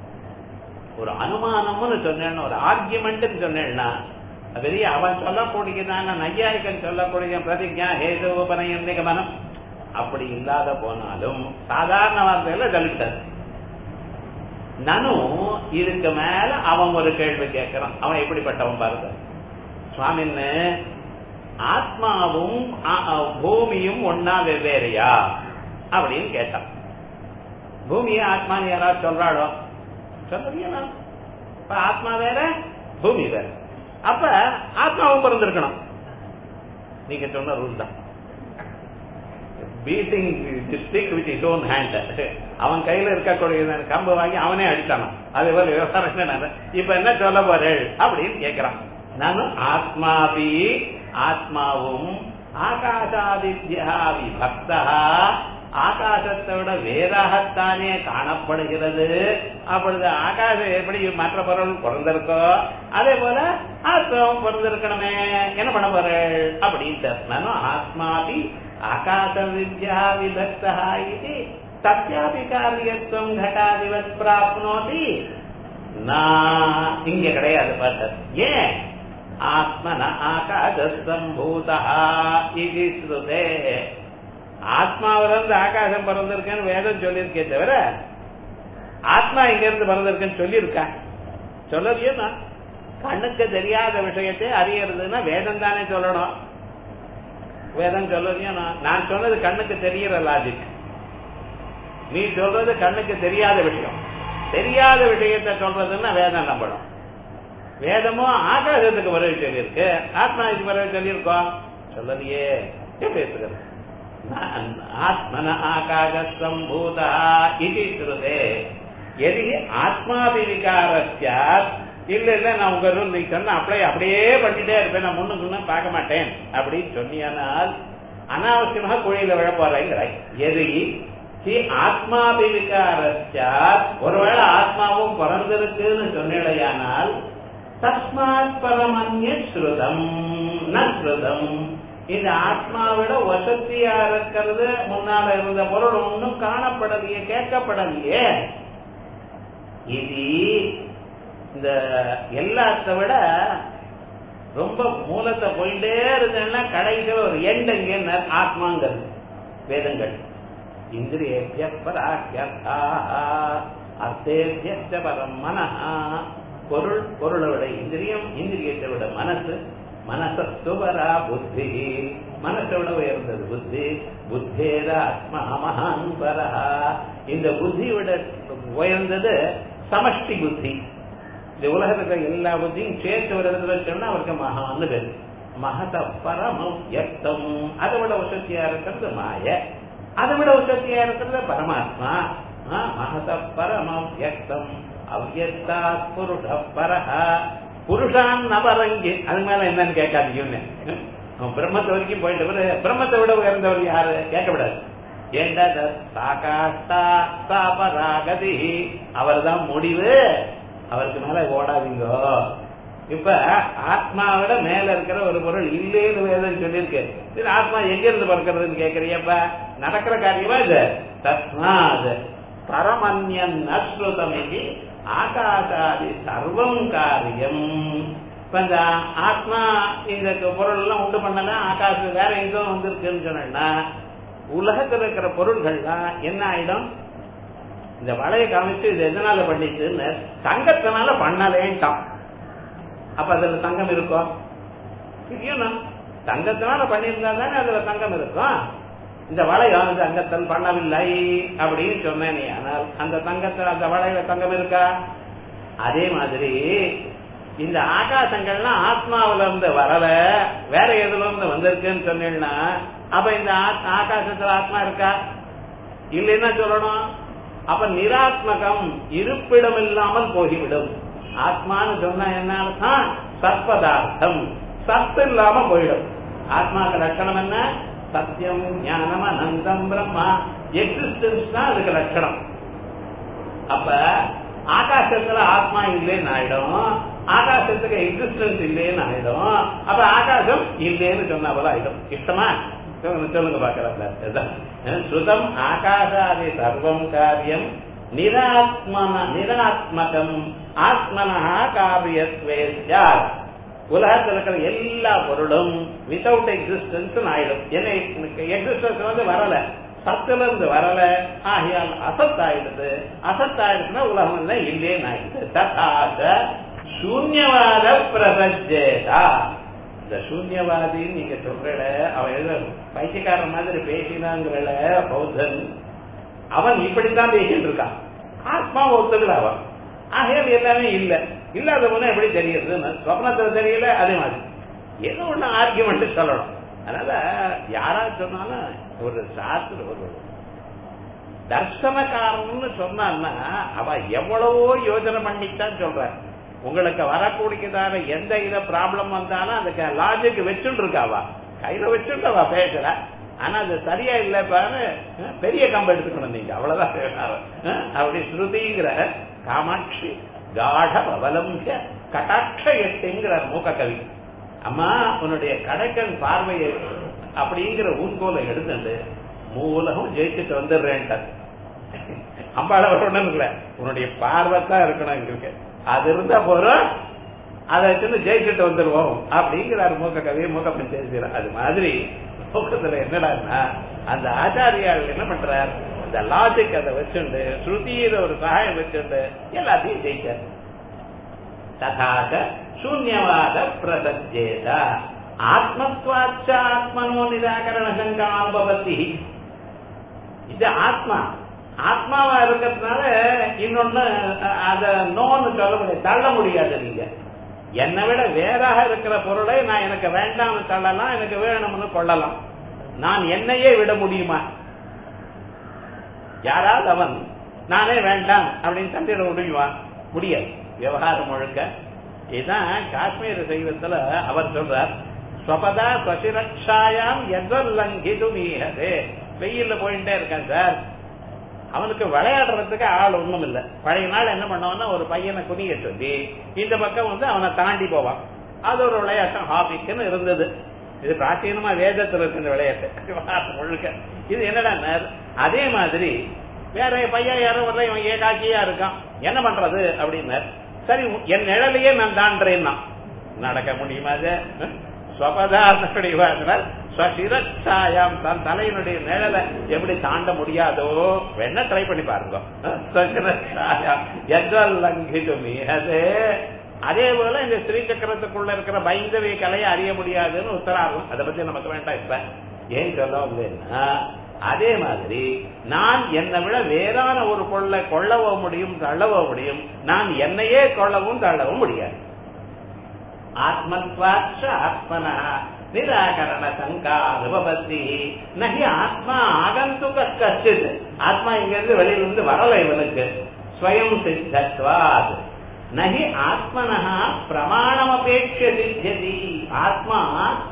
ஒரு அனுமானம்னு சொன்னேன்னு, ஒரு ஆர்கியுமெண்ட் சொன்னேன்னா, பெரிய அவன் சொல்லக்கூடியதான நையாயிகன் சொல்லக்கூடிய பிரதிஜா ஹேது உபநயம் நிகமனம் அப்படி இல்லாத போனாலும் சாதாரண வார்த்தையில தலிட்டார். நனு இதுக்கு மேல அவன் ஒரு கேள்வி கேட்கிறான். அவன் எப்படிப்பட்டவன் பாருங்க. சுவாமின்னு ஆத்மாவும் பூமியும் ஒன்னா வெவ்வேறையா அப்படின்னு கேட்டான். பூமியை ஆத்மான்னு யாராவது சொல்றாளோ? சொல்றீங்களா? இப்ப ஆத்மா வேற பூமி வேற. அப்ப ஆத்மாவும் பிறந்திருக்கணும். நீங்க சொன்ன ரூல் தான். Beating stick with his own hand. அவன் கையில இருக்கக்கூடிய கம்பு வாங்கி அவனே அடித்தானா. அதே போல விவசாயம். இப்ப என்ன சொல்ல போறேன் அப்படின்னு கேட்கிறான். நானும் ஆத்மாபி, ஆத்மாவும் ஆகாசாதித்யா விபக்தா, ஆகாசத்தை விட வேறாகத்தானே காணப்படுகிறது. அப்பொழுது ஆகாசம் எப்படி மற்ற பொருள் பிறந்திருக்கோ அதே போல ஆத்மாவும் பிறந்திருக்கணுமே, என்ன பண்ண போறேன் அப்படின்ட்டு. நானும் ஆத்மாபி ஆகாச வித்யா விபக்தா இது தத்யாபி காரியத்துவம் கட்டாதிவத் பிராப்னோதி. நான் இங்க கிடையாது பார்த்தது. ஏன் ஆத்மன ஆகாசம்பூதா இது ஸ்ருதே. ஆத்மாவிலிருந்து ஆகாசம் பிறந்திருக்கேன்னு வேதம் சொல்லியிருக்கே தவிர ஆத்மா இங்க இருந்து பிறந்திருக்கேன்னு சொல்லியிருக்கா? சொல்லலையா? கண்ணுக்கு தெரியாத விஷயத்தை அறியறதுன்னா வேதம் தானே சொல்லணும். வேதம் சொல்லலையா? நான் சொன்னது கண்ணுக்கு தெரியற லாஜிக், நீ சொல்றது கண்ணுக்கு தெரியாத விஷயம். தெரியாத விஷயத்தை சொல்றதுன்னா வேதம் நம்பணும். வேதமும் ஆகாசத்துக்கு வரவு சொல்லியிருக்கு, ஆத்மாவுக்கு வரவு சொல்லியிருக்கோம்? சொல்லலையே. பேசுகிறது ஆத்மன ஆகாசம்பூதா இது ஸ்ருதே. எதி ஆத்மாபிவிகாரஸ்யா. இல்ல இல்ல நான் உங்க ரூல் நீ சொன்ன அப்படியே அப்படியே பண்ணிட்டே இருப்பேன், நான் முன்னுக்கு பார்க்க மாட்டேன் அப்படின்னு சொன்னியானால் அனாவசியமாக குழியில விழ போறேங்கிறாய். எதி ஆத்மாபிவிகாரஸ்யா. ஒருவேளை ஆத்மாவும் பிறந்திருக்குன்னு சொன்னிடையானால் தஸ்மாத் பரமன்ய ஸ்ருதம் ந ஸ்ருதம். இந்த ஆத்மாவிட வசதியா இருக்கிறது முன்னால இருந்த பொருள் ஒன்றும் காணப்படலையே, கேட்கப்படலையே. இது இந்த எல்லாத்த விட ரொம்ப மூலத்தை போயிட்டே இருந்தேன்னா கடைசியில் ஒரு எண்டங்க ஆத்மாங்கிறது வேதங்கள். இந்திரியேபிய பராஹ்யர்த்தா அர்த்தேபிய பரம் மனஹா. பொருள் பொருளை விட இந்திரியம், இந்திரியத்தை விட மனசு, மனசஸ்துபரா புத்தி, மனசோட உயர்ந்தது புத்தி. புத்தேர ஆத்மா மகான் பரஹா. இந்த புத்தி விட உயர்ந்தது சமஷ்டி புத்தி. இந்த உலகத்துல எல்லா புத்தியும் சேர்த்து ஒரு இடத்துல வச்சோம்னா அவருக்கு மகான்னு பேரு. மகத பரமம் யக்தம். அதை விட உசத்தியா இருக்கிறது மாய, அதை விட உசத்தியா இருக்கிறது பரமாத்மா. மகத பரமம் யக்தம் அவ்யக்தா புருஷ பரஹ புருஷான் நபரங்கி. அது மேல என்னன்னு கேட்காதீங்க. பிரம்மத்தை வரைக்கும் போயிட்டு பிரம்மத்தை விட உயர்ந்தவர் யாரு கேட்கக்கூடாது. ஏண்டா சாகாஷ்டா சாபராகதி, அவர் தான் முடிவு, அவருக்கு மேல ஓடாதீங்க. இப்ப ஆத்மாவிட மேல இருக்கிற ஒரு பொருள் இல்லேன்னு வேதம் சொல்லியிருக்கு. ஆத்மா எங்க இருந்து பிறக்கிறதுன்னு கேக்குறியப்ப நடக்கிற காரியமா இது? தஸ்மாத் பரமன்யன் அஸ்ருதமிதி ஆகாசாதி சர்வம் காரியம். இப்ப இந்த ஆத்மா இந்த பொருள் எல்லாம் உண்டு பண்ணல, ஆகாசம் வேற எங்கோ வந்திருக்குன்னு சொன்னா உலகத்தில் இருக்கிற பொருள்கள்லாம் என்ன ஆயிடும்? இந்த வளைய காமிச்சு இது எதனால பண்ணிச்சுன்னு தங்கத்தினால பண்ணலேன்ட்டான். அப்ப அதுல தங்கம் இருக்கும்? தங்கத்தினால பண்ணியிருந்தா தானே அதுல தங்கம் இருக்கும். இந்த வளையம் தங்கத்தில் பண்ணவில்லை அப்படின்னு சொன்னேன். ஆனால் அந்த தங்கத்தில் அந்த வளையில தங்கம் இருக்கா? அதே மாதிரி இந்த ஆகாசங்கள்லாம் ஆத்மாவில இருந்து வரல, வேற எதுல இருந்து வந்திருக்குன்னு சொன்னீங்கன்னா அப்ப இந்த ஆகாசத்துல ஆத்மா இருக்கா? இல்லைன்னா சொல்லணும். அப்ப நிராத்மகம், இருப்பிடம் இல்லாமல் போய்விடும். ஆத்மான்னு சொன்னா என்ன அர்த்தம்? சத்பதார்த்தம், சத்து இல்லாம போயிடும். ஆத்மாக்கு லட்சணம் என்ன? சத்தியம் ஞானம் அனந்தம் பிரம்மா. எக்ஸிஸ்டன்ஸ் தான் அதுக்கு லட்சணம். அப்ப ஆகாசத்துல ஆத்மா இல்லைன்னு ஆயிடும், ஆகாசத்துக்கு எக்ஸிஸ்டன்ஸ் இல்லைன்னு ஆயிடும். அப்ப ஆகாசம் இல்லைன்னு சொன்னா போல ஆயிடும். இஷ்டமா சொல்லுங்க பாக்கலாம். ஸ்ருதம் ஆகாசாதி சர்வம் காரியம் நிராத்மன நிராத்மகம் ஆத்மனஹா காரியத்வேத்யா. உலகத்தில் இருக்கிற எல்லா பொருளும் வித்தவுட் எக்ஸிஸ்டன்ஸ் ஆயிடும். ஏன்னா எக்ஸிஸ்டன்ஸ் வந்து வரல, சத்துல இருந்து வரல, ஆகியால் அசத்தாயிடுது. அசத்தாயிடுச்சுன்னா உலகம் எல்லாம் இல்லேன்னு ஆயிடுது. ததாச சூன்யவாத பிரபஞ்சேதா. இந்த சூன்யவாதின்னு நீங்க சொல்ற அவன் எழுத பைத்தியக்காரன் மாதிரி பேசினாங்கிற பௌத்தன், அவன் இப்படித்தான் பேசிட்டு இருக்கான். ஆத்மா ஒத்துக்கல அவன். ஆகையால் எல்லாமே இல்ல, இல்லாத போனா எப்படி தெரியுது? சொப்னத்துல தெரியல. அதே மாதிரி ஏதோ ஒண்ணு ஆர்குமெண்ட் சொல்லணும். அதனால யாராவது சொன்னாலும் ஒரு சாஸ்திர ஒரு தர்சனக்காரன்னு சொன்னான்னா அவ எவ்வளவோ யோஜனை பண்ணித்தான் சொல்ற. உங்களுக்கு வரக்கூடியதான எந்த இத ப்ராப்ளம் வந்தாலும் அதுக்கு லாஜிக் வச்சுட்டு இருக்காவா, கையில வச்சுட்டவா பேசுற. ஆனா அது சரியா இல்ல பாரு, பெரிய கம்பு எடுத்துக்கணும் நீங்க, அவ்வளவுதான். அப்படி ஸ்ருதிங்கிற காமாட்சி காட அவலம்பிய கட்டாட்ச எட்டுங்கிற மூக்க கவி. அம்மா உன்னுடைய கடைக்கன் பார்வையை அப்படிங்கிற ஊன்கோலை எடுத்துட்டு மூலகம் ஜெயிச்சுட்டு வந்துடுறேன். அம்பாள ஒண்ணும் இல்ல, உன்னுடைய பார்வைத்தான் இருக்கணும் எங்களுக்கு. அது இருந்தா போறோம், அதை வச்சு ஜெயிச்சுட்டு வந்துருவோம் அப்படிங்கிறார் மூக்க கவியை மூக்க பேசுகிறார். அது மாதிரி மூக்கத்துல என்னடான்னா அந்த ஆச்சாரியால் என்ன பண்றார்? இந்த லாஜிக் அதை வச்சுண்டு ஸ்ருதியில ஒரு சகாயம் வச்சுண்டு எல்லாத்தையும் ஜெயிச்சார். ததாக சூன்யவாத பிரசஜேத ஆத்மத்வாச்ச ஆத்மனோ நிராகரண சங்காபவதி. இது ஆத்மா, ஆத்மாவா இருக்கிறதுனால இன்னொன்னு அத நோன்னு சொல்ல முடியாது, தள்ள முடியாது. நீங்க என்னை விட வேறாக இருக்கிற பொருளை நான் எனக்கு வேண்டாம்னு தள்ளலாம், எனக்கு வேணும்னு கொள்ளலாம். நான் என்னையே விட முடியுமா? யாராவது அவன் நானே வேண்டாம் அப்படின்னு தண்டிட முடியுமா? முடியாது. விவகாரம் முழுக்க இதுதான் காஷ்மீர் சைவத்துல அவர் சொல்றார். ஸ்வபதா ஸ்வசிரக்ஷாயாம் எதல்லங்கிது மீகதே. வெயில்ல போயிட்டே இருக்கான் சார், அவனுக்கு விளையாடுறதுக்கு ஆள் ஒண்ணும் இல்ல. பழைய நாள் என்ன பண்ணுவான்னா ஒரு பையனை குனிய சொல்லி இந்த பக்கம் வந்து அவனை தாண்டி போவான். அது ஒரு விளையாட்டம் ஹாபிக்குன்னு இருந்தது. இது பிராச்சீனமா வேதத்துல இருக்கிற விளையாட்டு முழுக்க. இது என்னடா அதே மாதிரி வேற பையன் யாரோ வரல, இவன் ஏகாக்கியா இருக்கான், என்ன பண்றது அப்படின்னார். சரி என் நிழலையே நான் தாண்டேன்னா நடக்க முடியுமா? தன் தலையினுடைய நிழலை எப்படி தாண்ட முடியாதோ வேணா ட்ரை பண்ணி பாருங்க. அதே போல இந்த ஸ்ரீ சக்கரத்துக்குள்ள இருக்கிற பைந்தவி கலையை அறிய முடியாதுன்னு உத்தராகும். அதை பத்தி நமக்கு வேண்டாம். இப்ப ஏன் சொல்ல வந்தேன்னா அதே மாதிரி நான் என்னை விட வேறான ஒரு பொருளை கொள்ளவோ முடியும், தள்ளவோ முடியும். நான் என்னையே கொள்ளவும் தள்ளவும் முடியாது. ஆத்மத்வாச்ச ஆத்மனா நிராகரண சங்கா அனுபவத்தி நகி ஆத்மா ஆகந்துக கச்சித். ஆத்மா இங்க இருந்து வெளியிலிருந்து வரல, இவனுக்கு ஸ்வயம் சித்தத்வாத். நகி ஆத்மனா பிரமாணம் அபேட்ச சித்தியதி. ஆத்மா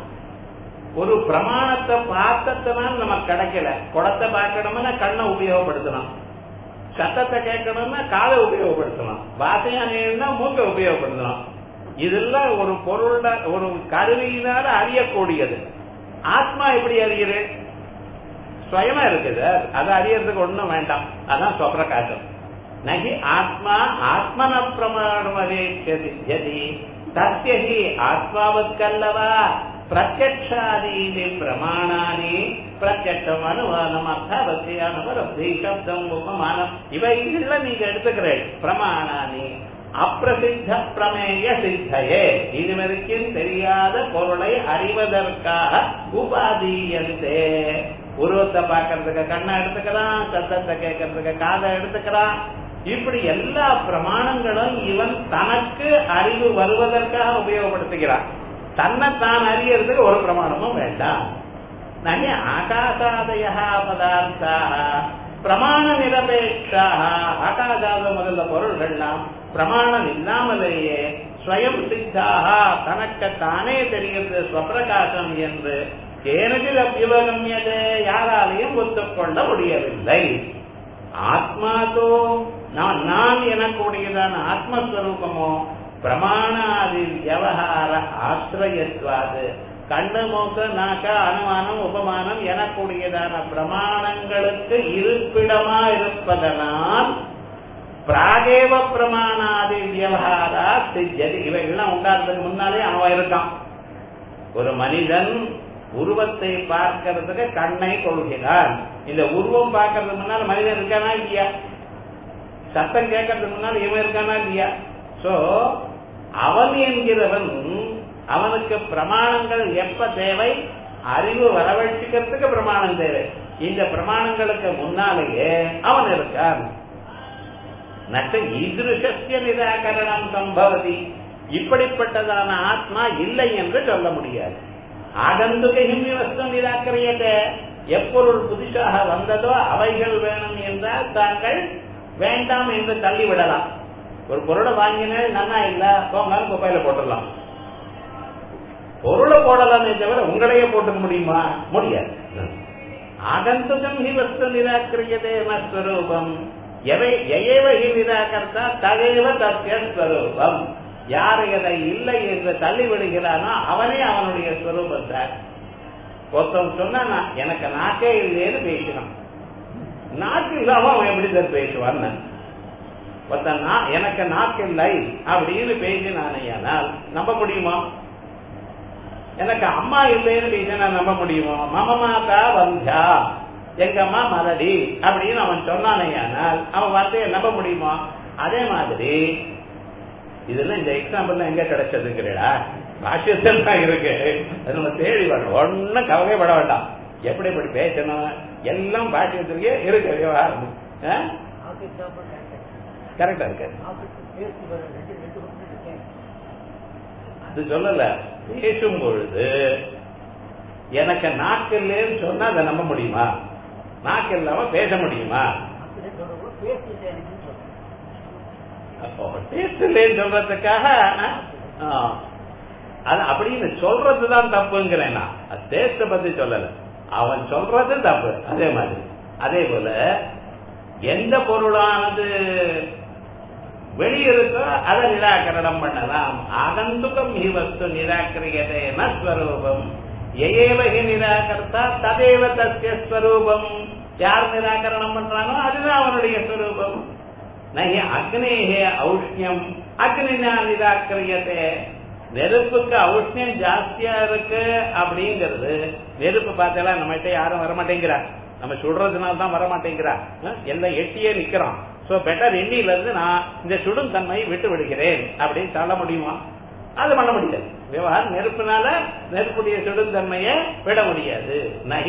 ஒரு பிரமாணத்தை பார்த்ததுனால நமக்கு கிடைக்கல. குடத்தை பார்க்கணும்னா கண்ணை உபயோகப்படுத்தணும், சத்தத்தை கேட்கணும்னா காதை உபயோகப்படுத்தணும், வாசையான மூக்கை உபயோகப்படுத்தணும். இதெல்லாம் ஒரு பொருள், ஒரு கருவியினால அறியக்கூடியது. ஆத்மா எப்படி அறியுது? ஸ்வயமா இருக்குது, அதை அறியறதுக்கு ஒண்ணும் வேண்டாம். அதான் ஸ்வப்பிரகாசம். நகி ஆத்மா ஆத்மன பிரமாணமவேட்சதி தஸ்யஹி ஆத்மாவுக்கல்லவா பிரத்யக்ஷாதீனி பிரமாணானி பிரத்யக்ஷம் அனுமானம் அர்த்தாவசி அனுபவத்தி சப்தம் உபமானம் இவைகள்ல நீங்க எடுத்துக்கிறேன். பிரமாணானி அப்பிரசித்த பிரமேய சித்தையே, இதுவரைக்கும் தெரியாத பொருளை அறிவதற்காக உபாதீயந்தே. உருவத்தை பார்க்கறதுக்கு கண்ணை எடுத்துக்கிறான், சத்தத்தை கேட்கறதுக்கு காதை எடுத்துக்கிறான். இப்படி எல்லா பிரமாணங்களும் இவன் தனக்கு அறிவு வருவதற்காக உபயோகப்படுத்துகிறான். தன்னை தான் அறியறதுக்கு ஒரு பிரமாணமும் வேண்டாம். நகி ஆகாசாதய பதார்த்தாக பிரமாண நிரபேட்சாக. ஆகாசாத முதல்ல பொருள்கள்லாம் பிரமாணம் இல்லாமலேயே ஸ்வயம் சித்தாக, தனக்கு தானே தெரிகிறது ஸ்வப்பிரகாசம் என்று ஏனதில் அபியுபகமியதே, யாராலையும் ஒத்துக்கொள்ள முடியவில்லை. ஆத்மாதோ நான் நான் எனக்கூடியதான ஆத்மஸ்வரூபமோ பிரமாணாதி வியவகார ஆசிரியத்வாது. கண்ணு மூக்கு நாக்க அனுமானம் உபமானம் எனக்கூடியதான பிரமாணங்களுக்கு இருப்பிடமா இருப்பதனால் பிராகேவ பிரமாணாதி வியவகாரா சித்தியதி. இவைகள்லாம் உண்டாடுறதுக்கு முன்னாலே அவன் இருக்கான். ஒரு மனிதன் உருவத்தை பார்க்கறதுக்கு கண்ணை கொள்கிறான். இந்த உருவம் பார்க்கறதுக்கு முன்னால் மனிதன் இருக்கானா இல்லையா? சத்தம் கேட்கறதுக்கு முன்னால் இவன் இருக்கானா இல்லையா? சோ அவன் என்கிறவன், அவனுக்கு பிரமாணங்கள் எப்ப தேவை? அறிவு வரவழைக்கிறதுக்கு பிரமாணம் தேவை. இந்த பிரமாணங்களுக்கு முன்னாலேயே அவன் இருக்கான். நட்ட ஈதிருஷ்ய நிராகரணம் சம்பவதி. இப்படிப்பட்டதான ஆத்மா இல்லை என்று சொல்ல முடியாது. ஆகந்துகையும் வஸ்து நிராகரியத்தை. எப்பொருள் புதுசாக வந்ததோ அவைகள் வேணும் என்றால் தாங்கள் வேண்டாம் என்று தள்ளிவிடலாம். ஒரு பொருளை வாங்கினே நன்னா இல்ல போங்கன்னு குப்பையில போட்டுடலாம். பொருளை போடலாமே தவிர உங்களையே போட்டுக்க முடியுமா? முடியாது. ஆகந்துகம் ஹி வஸ்து நிராகரியதே ஸ்வரூபம் எவை எயேவ ஹி நிராகர்த்தா ததேவ தஸ்ய ஸ்வரூபம். யார் எதை இல்லை என்று தள்ளிவிடுகிறானோ அவனே அவனுடைய ஸ்வரூபத்தை. ஒருத்தவன் சொன்னா எனக்கு நாக்கே இல்லைன்னு பேசினான். நாக்கு இல்லாம அவன் எப்படி சார் பேசுவான்னு. ஒருத்தன் எனக்கு நாக்கு இல்லை அப்படின்னு பேசினானால் நம்ப முடியுமா? எனக்கு அம்மா இல்லைன்னு பேசினா நம்ப முடியுமா? மமமாதா வந்தா, எங்க அம்மா மலடி அப்படின்னு அவன் சொன்னானேயானால் அவன் வார்த்தையை நம்ப முடியுமா? அதே மாதிரி இதெல்லாம் இந்த எக்ஸாம்பிள் எங்க கிடைச்சதுங்கிறா பாஷ்யத்தில் தான் இருக்கு. அது நம்ம தேடி வரணும். ஒன்னும் கவலைப்பட வேண்டாம். எப்படி எப்படி பேசணும் எல்லாம் பாஷ்யத்திலேயே இருக்கு. விவகாரம் கரெக்டா இருக்கு. அது சொல்லல. பேசும் பொழுது எனக்கு நாக்கு இல்லைன்னு சொன்னா அதை நம்ப முடியுமா? நாக்கு இல்லாம பேச முடியுமா? அப்போ டேஸ்ட் இல்லைன்னு சொல்றதுக்காக அது அப்படின்னு சொல்றதுதான் தப்புங்கிறேன். நான் டேஸ்ட பத்தி சொல்லல, அவன் சொல்றது தப்பு. அதே மாதிரி அதே போல எந்த பொருளானது வெளியிருக்கோ அதை நிராகரணம் பண்ணலாம். ஆகந்துகம் ஹி வஸ்து நிராகரியதே ஸ்வரூபம் எயேவஹி நிராகர்த்தா ததேவ தஸ்ய ஸ்வரூபம். யார் நிராகரணம் பண்றானோ அதுதான் அவனுடைய ஸ்வரூபம். நஹி அக்னேஹே ஔஷ்ணியம் அக்னினா நிராகரியதே. நெருப்புக்கு ஔஷ்ணியம் ஜாஸ்தியா இருக்கு அப்படிங்கிறது நெருப்பு பார்த்தா நம்மகிட்ட யாரும் வரமாட்டேங்கிறா. நம்ம சுடுறதுனால தான் வரமாட்டேங்கிறா. எல்லாம் எட்டியே நிக்கிறான். சோ பெட்டர் எண்ணில இருந்து நான் இந்த சுடும் தன்மையை விட்டு விடுகிறேன் அப்படின்னு சொல்ல முடியுமா? அது பண்ண முடியாது. விவகாரம் நெருப்புனால நெருப்புடைய சுடும் தன்மையை விட முடியாது. நகி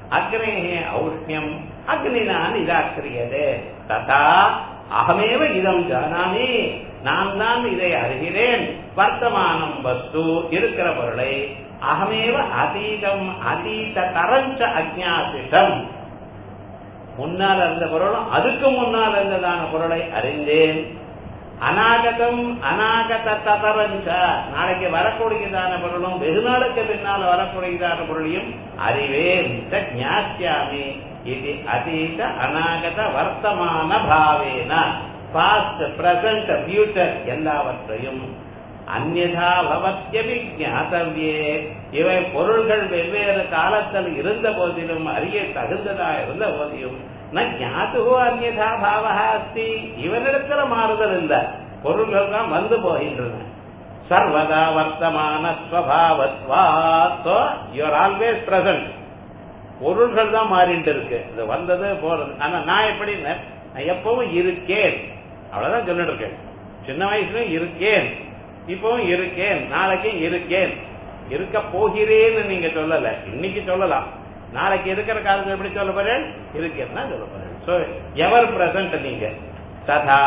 அக்னேஹே ஔஷ்ணியம் அக்னினா நிராக்கிரியதே ததா அகமேவ இதம் ஜானாமி நான் தான் இதை அறிகிறேன். வர்த்தமானம் வஸ்து இருக்கிற பொருளை அகமேவ அதீதம் அதீத தரஞ்ச அஜ்ஞாசிதம் முன்னால் இருந்த பொருளும் அதுக்கு முன்னால் இருந்ததான பொருளை அறிந்தேன். அநாகதம் அநாகத தரஞ்ச நாளைக்கு வரக்கூடியதான பொருளும் வெகு நாளுக்கு பின்னால் வரக்கூடியதான பொருளையும் அறிவேன். ஞாஸ்யாமி இது அதீத அநாகத வர்த்தமான பாவேன பாஸ்ட் பிரசன்ட் ஃபியூச்சர் எல்லாவற்றையும் அந்யதா பவத்யபி ஞாதவ்யே இவை பொருள்கள் வெவ்வேறு காலத்தில் இருந்த போதிலும் அறிய தகுந்ததா இருந்த போதிலும் ந ஞாதுஹு அந்யதா பாவஹ அஸ்தி இவனிடத்துல மாறுதல் இல்ல பொருள்கள் தான் வந்து போகின்றன. சர்வதா வர்த்தமான ஸ்வபாவத்வாத் யூ ஆர் ஆல்வேஸ் பிரசன்ட். பொருள்கள் தான் மாறிட்டு இருக்கு, இது வந்தது போறது. ஆனா நான் எப்படி நான் எப்பவும் இருக்கேன் அவ்வளவுதான் சொல்லிட்டு இருக்கேன். சின்ன வயசுல இருக்கேன், இப்பவும் இருக்கேன், நாளைக்கு இருக்கேன், இருக்க போகிறேன்னு நீங்க சொல்லல, இன்னைக்கு சொல்லலாம். நாளைக்கு இருக்கிற காலத்துல எப்படி சொல்ல போறேன்? இருக்கேன் தான் சொல்ல போறேன். சோ எவர் பிரசன்ட் நீங்க. ததா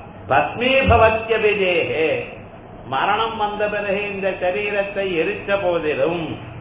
பஸ்மீபவத்யபிஜேஹே மரணம் வந்த பிறகு இந்த சரீரத்தை எரிச்ச போதிலும்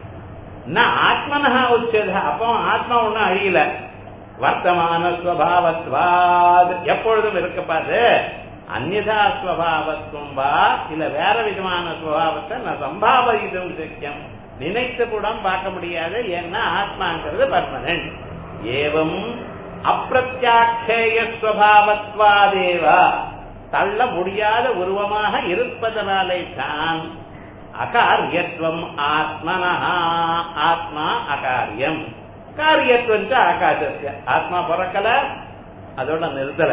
ஆத்மனஹா உச்சத அப்போ ஆத்மா ஒன்னும் அழியல. வர்த்தமான ஸ்வபாவத்வாத் எப்பொழுதும் இருக்கப்பாது. அந்நிதா ஸ்வபாவத்துவம் வா இல்ல வேற விதமான ஸ்வபாவத்தை நான் சம்பாவிதும் சக்கியம் நினைத்து கூட பார்க்க முடியாது. ஏன்னா ஆத்மாங்கிறது பர்மனன்ட். ஏவம் அப்பிரத்யாட்சேய ஸ்வபாவத்வாதேவா தள்ள முடியாத உருவமாக இருப்பதனாலே தான் அகாரியத்துவம் ஆத்மனா ஆத்மா அகாரியம் காரியத்துவம் ஆகாசத்திய ஆத்மா பிறக்கல அதோட நிறுத்தல.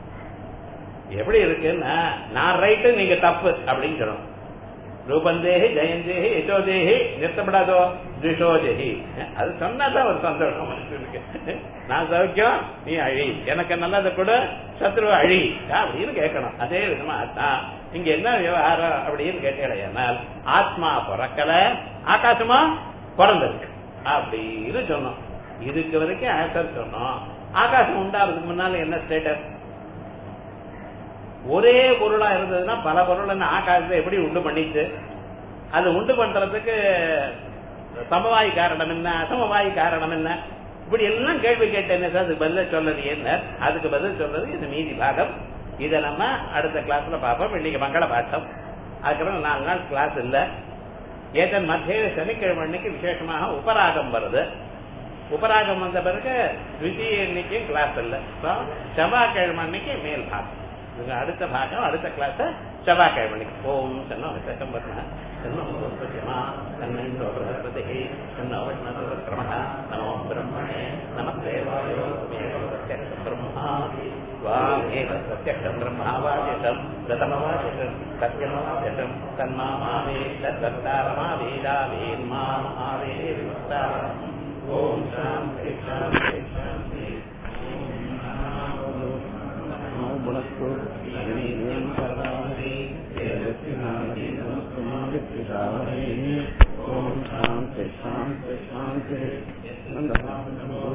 எப்படி இருக்குன்னா நான் ரைட்டு நீங்க தப்பு அப்படின்னு சொல்லணும். ரூபந்தேகி ஜெயந்தேகி யசோதேகி நிறுத்தப்படாதோ துஷோதேகி அது சொன்னாதான் ஒரு சந்தோஷம் இருக்கு. நான் சௌக்கியம் நீ அழி, எனக்கு நல்லதை கூட சத்ரு அழி அப்படின்னு கேட்கணும். அதே விதமா தான் இங்க என்ன விவகாரம் அப்படின்னு கேட்டீங்கன்னா ஆத்மா பிறக்கல ஆகாசமா பிறந்திருக்கு அப்படின்னு சொன்னோம். இதுக்கு வரைக்கும் ஆன்சர் சொன்னோம். ஆகாசம் உண்டாகிறதுக்கு முன்னால என்ன ஸ்டேட்டஸ்? ஒரே பொருளா இருந்ததுன்னா பல பொருள் ஆகாசத்தை எப்படி உண்டு பண்ணிச்சு? அது உண்டு பண்றதுக்கு சமவாயி காரணம் என்ன, அசமவாயி காரணம் என்ன, இப்படி எல்லாம் கேள்வி கேட்டேன். அதுக்கு பதில் சொல்றது என்ன? அதுக்கு பதில் சொல்றது இது மீதி பாகம். இதை நம்ம அடுத்த கிளாஸ்ல பார்ப்போம். இன்னைக்கு மங்கள பாட்டம், அதுக்கப்புறம் நாலு நாள் கிளாஸ் இல்ல. ஏதன் மத்திய சனிக்கிழமை அன்னைக்கு விசேஷமாக உபராகம் வருது. உபராகம் வந்த பிறகு விஜய இன்னைக்கு கிளாஸ் இல்ல. செவ்வாய்க்கிழமை அன்னைக்கு மேல் பாகம். அடுத்த பாகம் அடுத்த கிளாஸ் செவ்வாய்க்கிழமை. ஓம் சன்னோ விசேஷம்பர்ண சன்னோ பிரஜமா சன்னோ பிரஹஸ்பதி சன்னோ விஷ்ணுக்ரமः நமோ பிரம்மணே நமஸ்தேவாயோ பிரத்யக்ஷம் பிரம்மாதி வாமேவ பிரத்யக்ஷம் பிரம்மாவாதிஷம் பிரதமவாதிஷம் சத்யமவாதிஷம் தன்மாமாவே தத்வக்தாரமாவேதாவேன்மாமாவே விமுக்தாரம். ஓம் சாந்தி சாந்தி சாந்தி. ஓம் சாந்தி சாந்தி சாந்தி.